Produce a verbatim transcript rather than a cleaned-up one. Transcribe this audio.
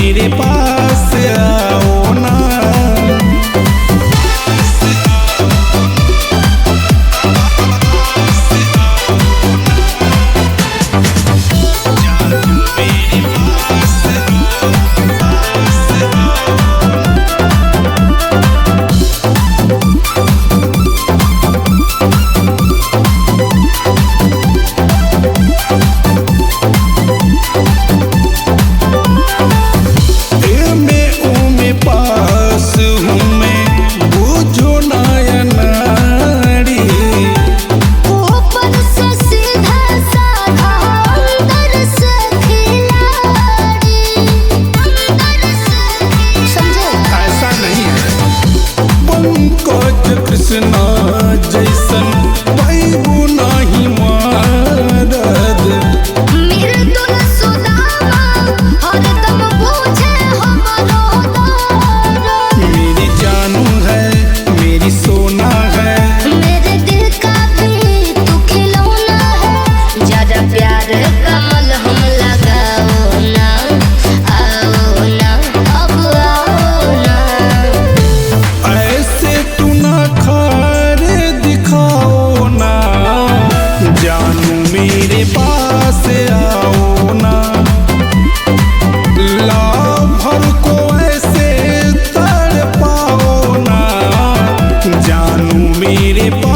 मेरे पास आओ ना। कृष्णा जैसन पाइबू नाही मदद, मेरे दुल सुदामा हरदम पूछे हमरो दर्द। मेरी जानू है मेरी सोना है, मेरे दिल का भी तू खिलौना है। ज्यादा प्यार का मलहम लगाओ ना, आओ ना, अब आओ ना। ऐसे तू ना खारे दिखाओ ना, जानू मेरे पास आओ ना। लाभर को ऐसे तड़पाओ ना, जानू मेरे पास